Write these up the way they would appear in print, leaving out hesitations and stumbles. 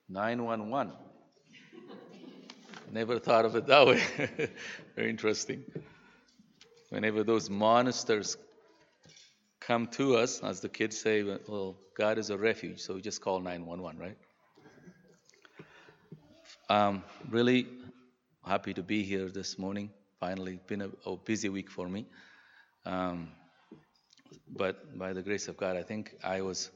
911. Never thought of it that way. Very interesting. Whenever those monsters come to us, as the kids say, well, God is a refuge, so we just call 911, right? Really happy to be here this morning. Finally, been a busy week for me. Um, but by the grace of God, I think I was,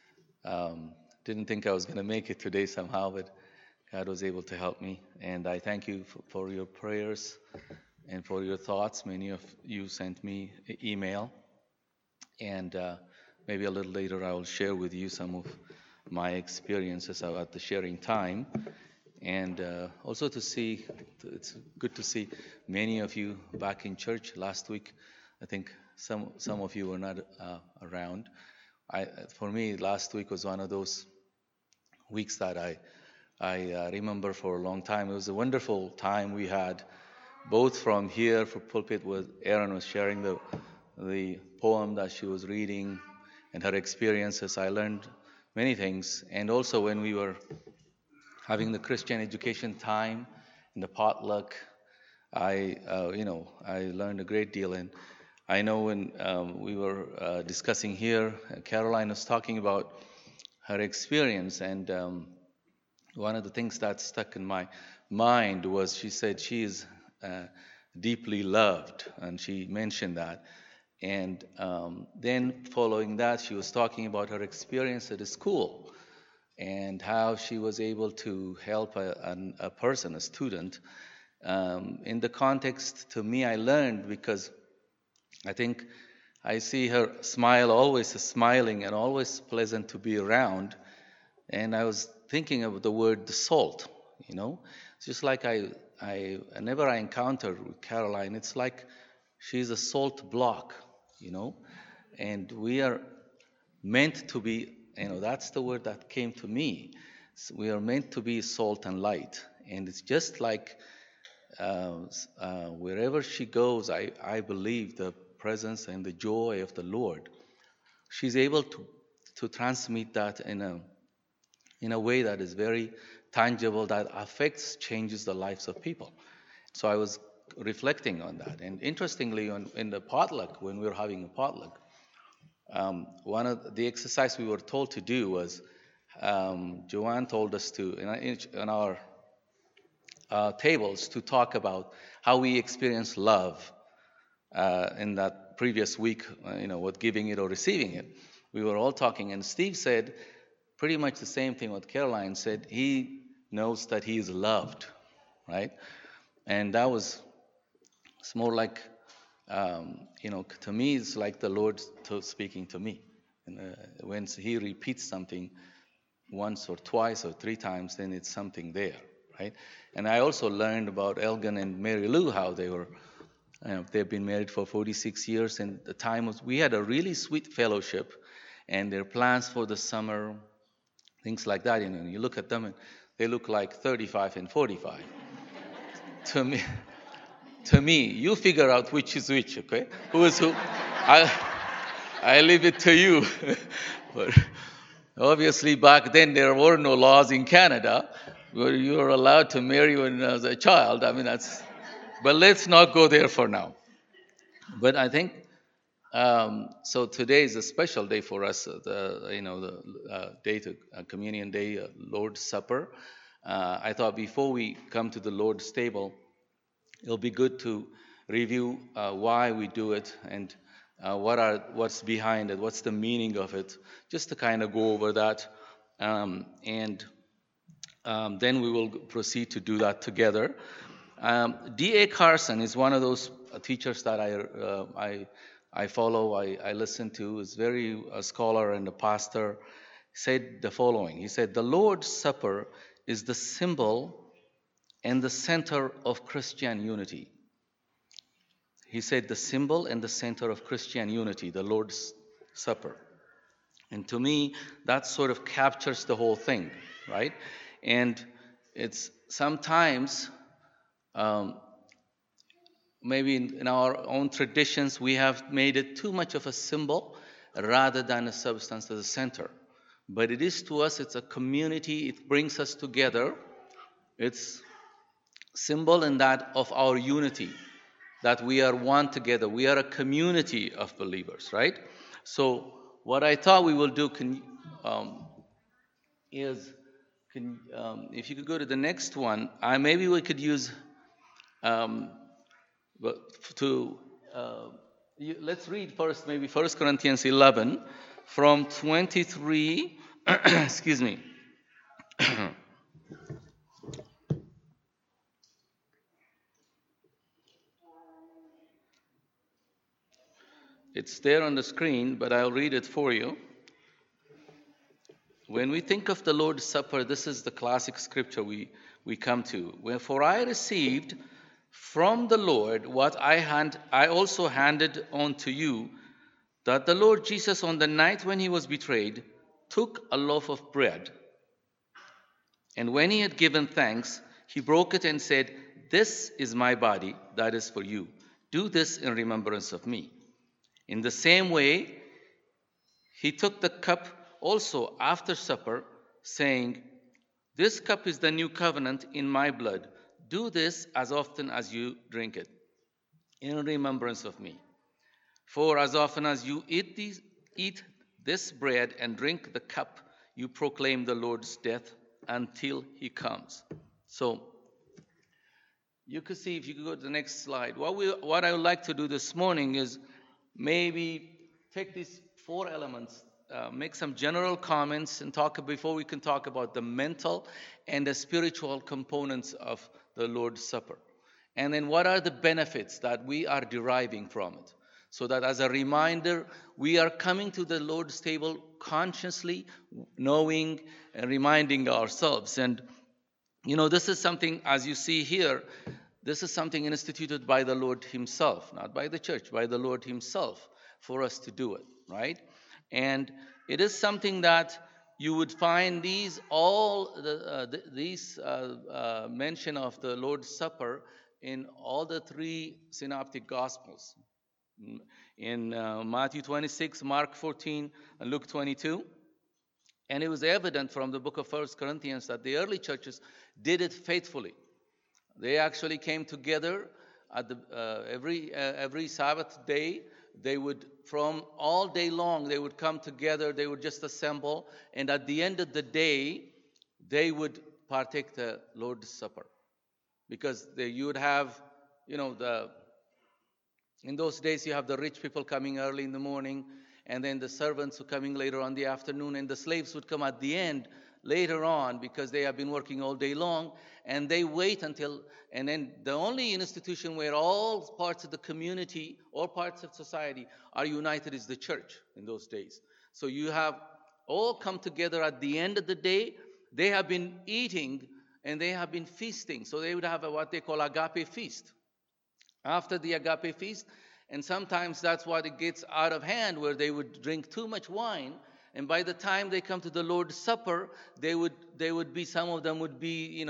didn't think I was going to make it today somehow, but God was able to help me. And I thank you for your prayers and for your thoughts. Many of you sent me email. And maybe a little later I will share with you some of my experiences at the sharing time. And also to see, it's good to see many of you back in church last week. I think some of you were not around. For me, last week was one of those weeks that I remember for a long time. It was a wonderful time we had, both from here for pulpit, where Erin was sharing the poem that she was reading and her experiences. I learned many things, and also when we were having the Christian education time in the potluck, I learned a great deal. And I know when we were discussing here, Caroline was talking about her experience, and one of the things that stuck in my mind was she said she is deeply loved, and she mentioned that. And then following that, she was talking about her experience at a school and how she was able to help a person, a student. In the context, to me, I learned because I think I see her smile, always smiling and always pleasant to be around. And I was thinking of the word the salt, It's just like whenever I encounter with Caroline, it's like she's a salt block, and we are meant to be, that's the word that came to me. So we are meant to be salt and light. And it's just like wherever she goes, I believe the presence and the joy of the Lord. She's able to transmit that in a way that is very tangible, that affects, changes the lives of people. So I was reflecting on that. And interestingly, in the potluck, when we were having a potluck, one of the exercise we were told to do was, Joanne told us to, in our tables, to talk about how we experience love in that previous week, with giving it or receiving it. We were all talking, and Steve said pretty much the same thing what Caroline said. He knows that he is loved, right? And that was, it's more like, to me, it's like the Lord speaking to me. And when he repeats something once or twice or three times, then it's something there, right? And I also learned about Elgin and Mary Lou, how they were, they've been married for 46 years, and the time was, we had a really sweet fellowship, and their plans for the summer, things like that. You look at them, and they look like 35 and 45. To me, you figure out which is which, okay? Who is who? I leave it to you. But obviously, back then there were no laws in Canada where you were allowed to marry when as a child. I mean, but let's not go there for now. But I think so. Today is a special day for us. The day to Communion Day, Lord's Supper. I thought before we come to the Lord's table, it'll be good to review why we do it and what's behind it, what's the meaning of it, just to kind of go over that, and then we will proceed to do that together. D.A. Carson is one of those teachers that I follow, I listen to. Is a scholar and a pastor. Said the following. He said, "The Lord's Supper is the symbol and the center of Christian unity." He said the symbol and the center of Christian unity, the Lord's Supper. And to me, that sort of captures the whole thing, right? And it's sometimes, maybe in our own traditions, we have made it too much of a symbol rather than a substance as a center. but it is to us, it's a community, it brings us together. It's symbol in that of our unity, that we are one together. We are a community of believers, right? So what I thought we will do is, if you could go to the next one, maybe we could use um, let's read first maybe 1 Corinthians 11 from 23, excuse me. It's there on the screen, but I'll read it for you. When we think of the Lord's Supper, this is the classic scripture we come to. Wherefore I received from the Lord what I also handed on to you, that the Lord Jesus, on the night when he was betrayed, took a loaf of bread. And when he had given thanks, he broke it and said, "This is my body, that is for you. Do this in remembrance of me." In the same way, he took the cup also after supper, saying, "This cup is the new covenant in my blood. Do this as often as you drink it, in remembrance of me. For as often as you eat this bread and drink the cup, you proclaim the Lord's death until he comes." So you could see, if you could go to the next slide, what I would like to do this morning is maybe take these four elements, make some general comments, and talk before we can talk about the mental and the spiritual components of the Lord's Supper. And then what are the benefits that we are deriving from it? So that as a reminder, we are coming to the Lord's table consciously, knowing and reminding ourselves. And, this is something, as you see here, this is something instituted by the Lord himself, not by the church, by the Lord himself, for us to do it, right? And it is something that you would find these mention of the Lord's Supper in all the three synoptic gospels. In Matthew 26, Mark 14, and Luke 22. And it was evident from the book of 1 Corinthians that the early churches did it faithfully. They actually came together at every Sabbath day. They would, from all day long, they would come together. They would just assemble, and at the end of the day, they would partake the Lord's Supper, because you would have, in those days you have the rich people coming early in the morning, and then the servants who coming later on the afternoon, and the slaves would come at the end later on, because they have been working all day long, and they wait until, and then the only institution where all parts of the community, all parts of society are united is the church in those days. So you have all come together at the end of the day. They have been eating and they have been feasting. So they would have what they call agape feast. After the agape feast, and sometimes that's what it gets out of hand, where they would drink too much wine. And by the time they come to the Lord's Supper, they would be, some of them would be,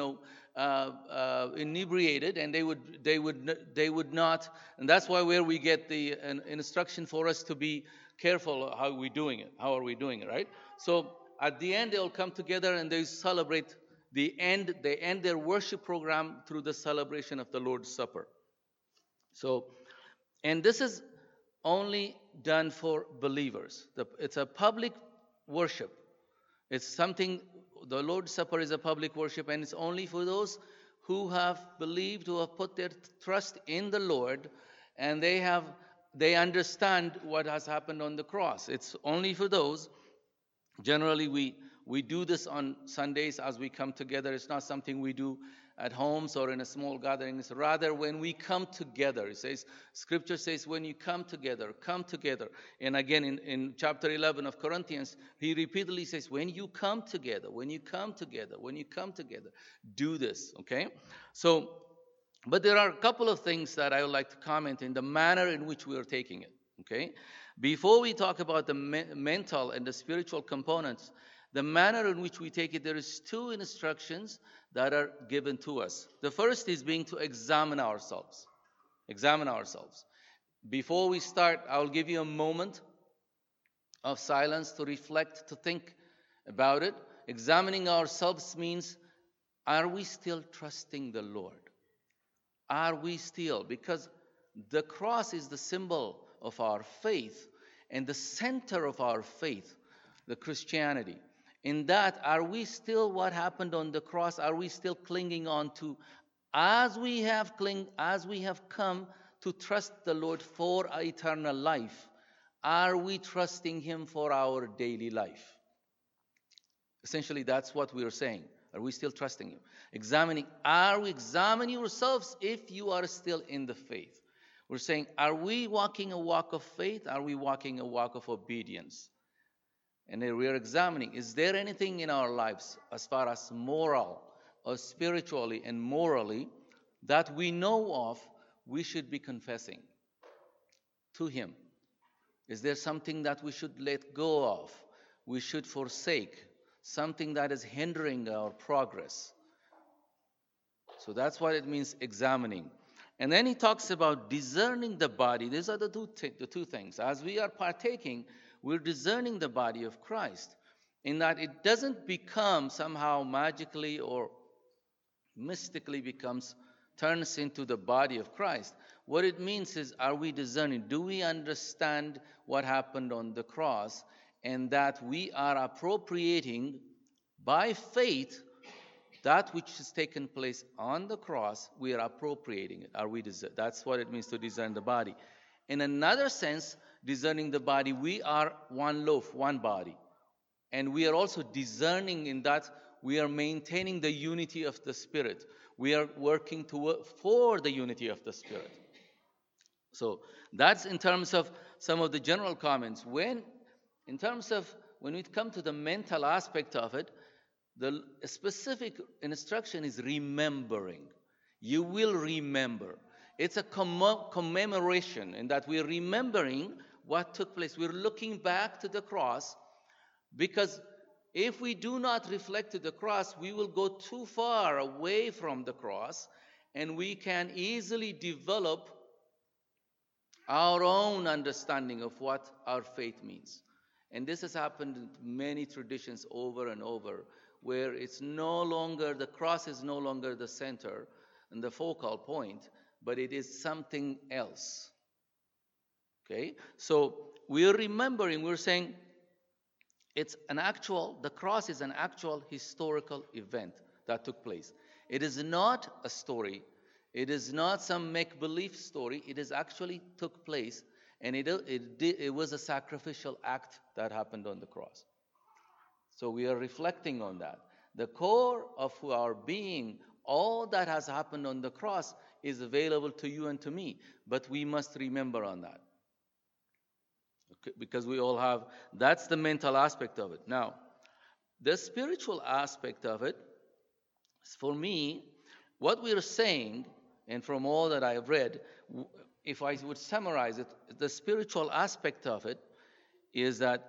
inebriated, and they would not. And that's why where we get the instruction for us to be careful how are we doing it, right? So at the end, they'll come together and they celebrate they end their worship program through the celebration of the Lord's Supper. So, and this is only done for believers. It's a public worship. It's something, the Lord's Supper is a public worship, and it's only for those who have believed, who have put their trust in the Lord, and they understand what has happened on the cross. It's only for those. Generally, we do this on Sundays as we come together. It's not something we do at homes or in a small gatherings. Rather, when we come together, it says, Scripture says, when you come together, come together. And again, in chapter 11 of Corinthians, he repeatedly says, when you come together, when you come together, when you come together, do this, okay? So, but there are a couple of things that I would like to comment in the manner in which we are taking it, okay? Before we talk about the mental and the spiritual components, the manner in which we take it, there is two instructions that are given to us. The first is being to examine ourselves. Examine ourselves. Before we start, I'll give you a moment of silence to reflect, to think, about it. Examining ourselves means, are we still trusting the Lord? Are we still? Because the cross is the symbol of our faith and the center of our faith, the Christianity. In that, are we still what happened on the cross? Are we still clinging on to, as we have come to trust the Lord for eternal life? Are we trusting Him for our daily life? Essentially, that's what we are saying. Are we still trusting Him? Examine yourselves if you are still in the faith. We're saying, are we walking a walk of faith? Are we walking a walk of obedience? And then we are examining, is there anything in our lives as far as moral or spiritually and morally that we know of we should be confessing to Him? Is there something that we should let go of, we should forsake, something that is hindering our progress? So that's what it means, examining. And then he talks about discerning the body. These are the two things. As we are partaking, we're discerning the body of Christ, in that it doesn't become somehow magically or mystically turns into the body of Christ. What it means is, are we discerning? Do we understand what happened on the cross, and that we are appropriating by faith that which has taken place on the cross? We are appropriating it. That's what it means to discern the body. In another sense, discerning the body, we are one loaf, one body. And we are also discerning in that we are maintaining the unity of the Spirit. We are working for the unity of the Spirit. So that's in terms of some of the general comments. When we come to the mental aspect of it, the specific instruction is remembering. You will remember. It's a commemoration in that we're remembering what took place. We're looking back to the cross, because if we do not reflect to the cross, we will go too far away from the cross, and we can easily develop our own understanding of what our faith means. And this has happened in many traditions over and over, where the cross is no longer the center and the focal point, but it is something else. Okay? So we're remembering, we're saying the cross is an actual historical event that took place. It is not a story. It is not some make-believe story. It is actually took place, and it was a sacrificial act that happened on the cross. So we are reflecting on that. The core of our being, all that has happened on the cross, is available to you and to me. But we must remember on that. Okay, because we all have, that's the mental aspect of it. Now, the spiritual aspect of it, for me, what we are saying, and from all that I have read, if I would summarize it, the spiritual aspect of it is that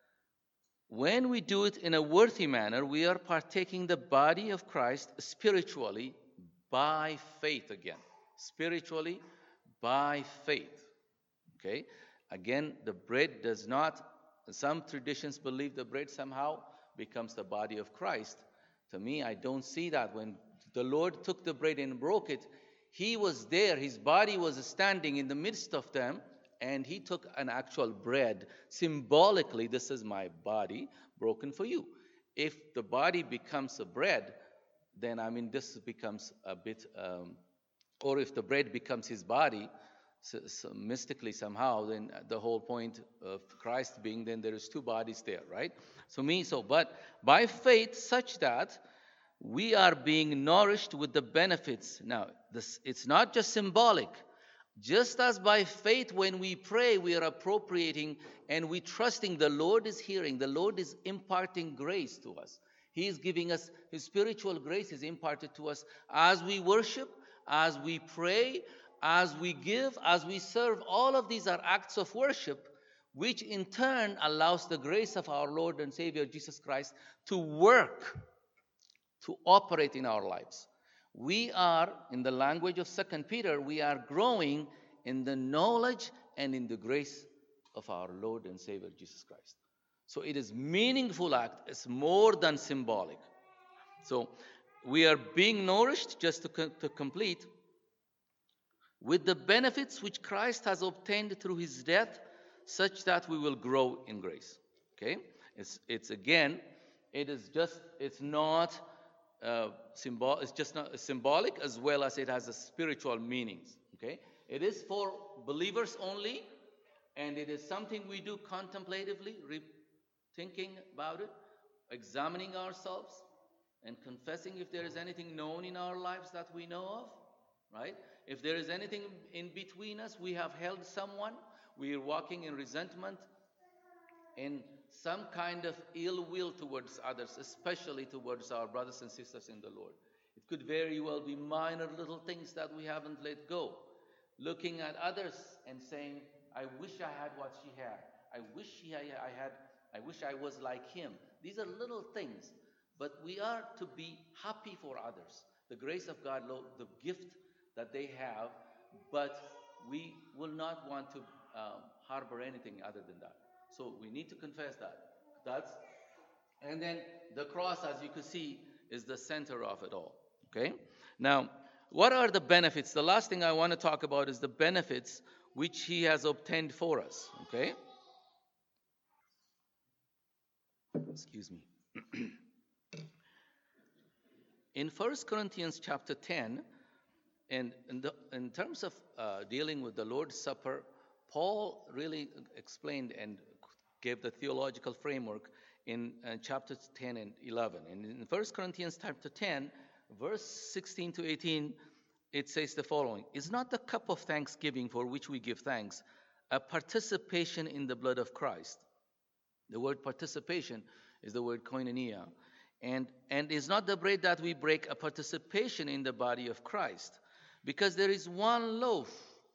when we do it in a worthy manner, we are partaking the body of Christ spiritually by faith again. Spiritually by faith. Okay? Again, the bread does not, some traditions believe the bread somehow becomes the body of Christ. To me, I don't see that. When the Lord took the bread and broke it, He was there. His body was standing in the midst of them, and He took an actual bread. Symbolically, this is my body broken for you. If the body becomes a bread, then this becomes a bit, or if the bread becomes His body, so mystically somehow, then the whole point of Christ being, then there is two bodies there, right? But by faith, such that we are being nourished with the benefits. Now, it's not just symbolic. Just as by faith, when we pray, we are appropriating and we trusting the Lord is hearing. The Lord is imparting grace to us. He is giving us His spiritual grace is imparted to us as we worship, as we pray, as we give, as we serve. All of these are acts of worship, which in turn allows the grace of our Lord and Savior Jesus Christ to work, to operate in our lives. We are, in the language of 2 Peter, we are growing in the knowledge and in the grace of our Lord and Savior Jesus Christ. So it is meaningful act. It's more than symbolic. So we are being nourished, just to complete, with the benefits which Christ has obtained through his death, such that we will grow in grace. Okay? It's again, it's not it's just not symbolic, as well as it has a spiritual meanings. Okay? It is for believers only, and it is something we do contemplatively, thinking about it, examining ourselves, and confessing if there is anything known in our lives that we know of, right? If there is anything in between us, we have held someone, we are walking in resentment, in some kind of ill will towards others, especially towards our brothers and sisters in the Lord. It could very well be minor little things that we haven't let go. Looking at others and saying, I wish I had what she had. I wish I was like him. These are little things, but we are to be happy for others. The grace of God, the gift that they have, but we will not want to harbor anything other than that. So we need to confess that. And then the cross, as you can see, is the center of it all. Okay? Now, what are the benefits? The last thing I want to talk about is the benefits which he has obtained for us. Okay? Excuse me. In 1 Corinthians chapter 10, and in terms of dealing with the Lord's Supper, Paul really explained and gave the theological framework in chapters 10 and 11. And in 1 Corinthians chapter 10, verse 16 to 18, it says the following: Is not the cup of thanksgiving for which we give thanks a participation in the blood of Christ? The word participation is the word koinonia. And is not the bread that we break a participation in the body of Christ? Because there is one loaf.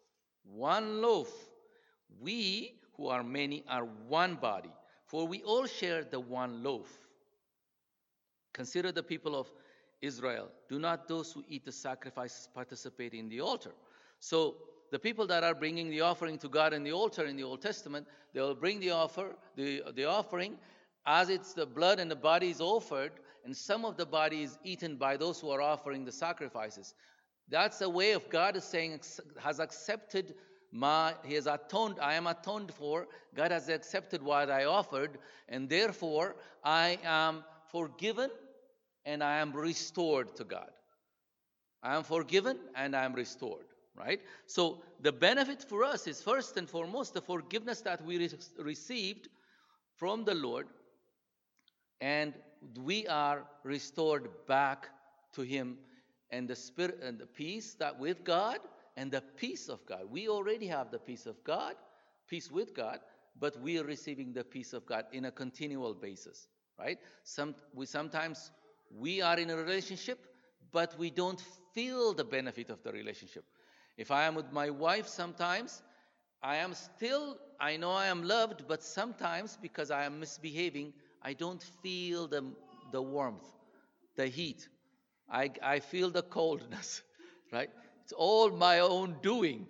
We who are many are one body, for we all share the one loaf. Consider the people of Israel. Do not those who eat the sacrifices participate in the altar? So the people that are bringing the offering to God in the altar in the Old Testament, they will bring the offering as it's the blood and the body is offered, and some of the body is eaten by those who are offering the sacrifices. That's a way of God is saying, has accepted he has atoned, I am atoned for, God has accepted what I offered, and therefore I am forgiven and I am restored to God. I am forgiven and I am restored, right? So the benefit for us is first and foremost the forgiveness that we received from the Lord, and we are restored back to him, and the spirit and the peace that with God and the peace of God. We already have the peace of God, peace with God, but we are receiving the peace of God in a continual basis, right? Sometimes we are in a relationship, but we don't feel the benefit of the relationship. If I am with my wife, sometimes I know I am loved, but sometimes because I am misbehaving, I don't feel the warmth, the heat. I feel the coldness, right? It's all my own doing.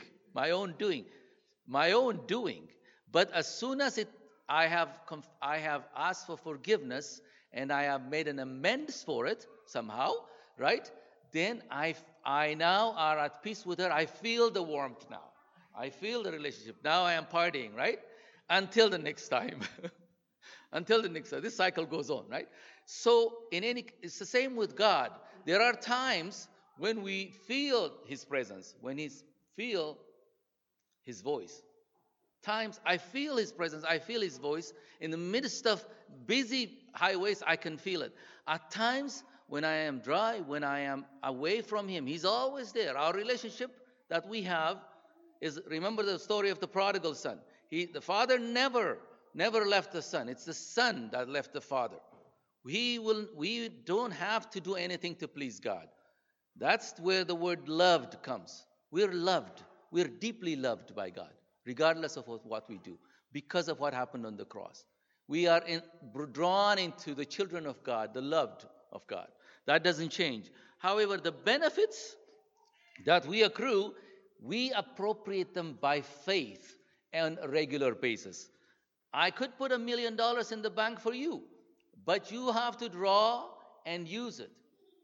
But as soon as I have asked for forgiveness and I have made an amends for it somehow, right? Then I now are at peace with her. I feel the warmth now. I feel the relationship. Now I am partying, right? Until the next time. This cycle goes on, right? So it's the same with God. There are times when we feel his presence, when we feel his voice. Times I feel his presence, I feel his voice. In the midst of busy highways, I can feel it. At times when I am dry, when I am away from him, he's always there. Our relationship that we have is, remember the story of the prodigal son. The father never left the son. It's the son that left the father. We don't have to do anything to please God. That's where the word loved comes. We're loved. We're deeply loved by God, regardless of what we do, because of what happened on the cross. We are drawn into the children of God, the loved of God. That doesn't change. However, the benefits that we accrue, we appropriate them by faith on a regular basis. I could put $1 million in the bank for you, but you have to draw and use it.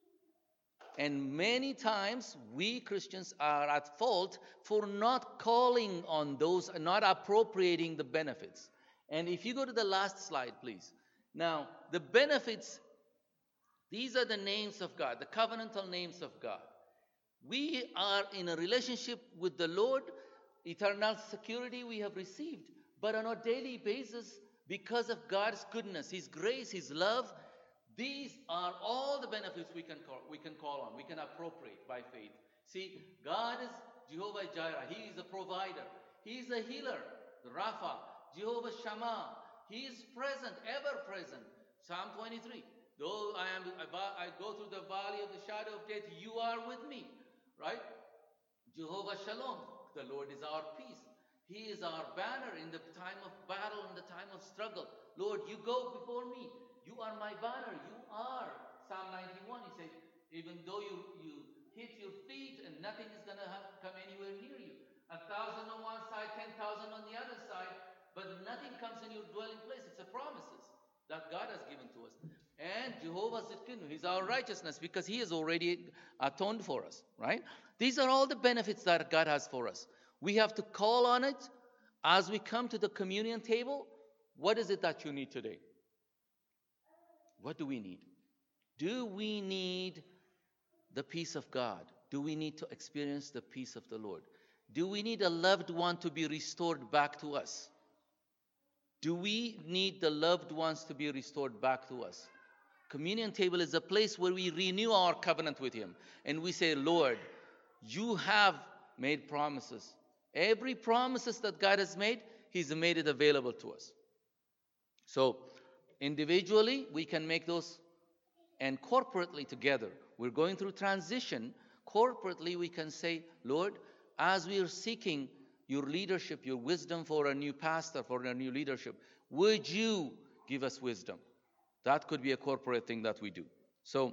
And many times we Christians are at fault for not calling on those, not appropriating the benefits. And if you go to the last slide, please. Now, the benefits, these are the names of God, the covenantal names of God. We are in a relationship with the Lord, eternal security we have received. But on a daily basis, because of God's goodness, His grace, His love, these are all the benefits we can call on, we can appropriate by faith. See, God is Jehovah Jireh. He is a provider. He is a healer, Rapha, Jehovah Shammah. He is present, ever present. Psalm 23. Though I go through the valley of the shadow of death, you are with me. Right? Jehovah Shalom. The Lord is our peace. He is our banner in the time of battle, in the time of struggle. Lord, you go before me. You are my banner. You are. Psalm 91, he says, even though you hit your feet and nothing is going to come anywhere near you. 1,000 on one side, 10,000 on the other side, but nothing comes in your dwelling place. It's a promises that God has given to us. And Jehovah Zidkenu, He's our righteousness because He has already atoned for us, right? These are all the benefits that God has for us. We have to call on it as we come to the communion table. What is it that you need today? What do we need? Do we need the peace of God? Do we need to experience the peace of the Lord? Do we need a loved one to be restored back to us? Do we need the loved ones to be restored back to us? Communion table is a place where we renew our covenant with Him. And we say, Lord, you have made promises. Every promises that God has made, He's made it available to us. So, individually, we can make those, and corporately together. We're going through transition. Corporately, we can say, Lord, as we are seeking your leadership, your wisdom for a new pastor, for a new leadership, would you give us wisdom? That could be a corporate thing that we do. So,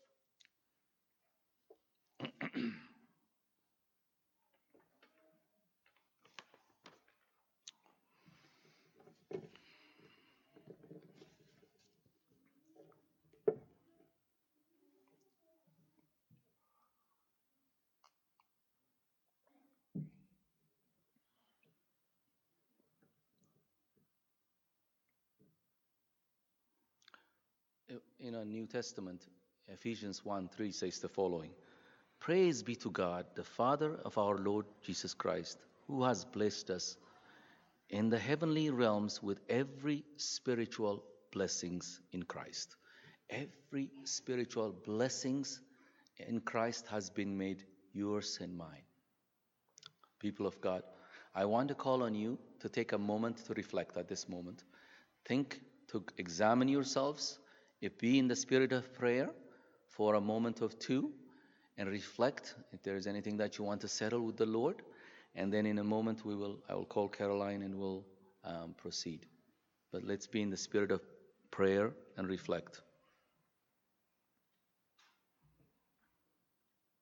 in a New Testament, Ephesians 1:3 says the following. Praise be to God, the Father of our Lord Jesus Christ, who has blessed us in the heavenly realms with every spiritual blessings in Christ. Every spiritual blessings in Christ has been made yours and mine. People of God, I want to call on you to take a moment to reflect at this moment. Think, to examine yourselves, if be in the spirit of prayer for a moment or two, and reflect if there is anything that you want to settle with the Lord. And then in a moment I will call Caroline and we'll proceed. But let's be in the spirit of prayer and reflect.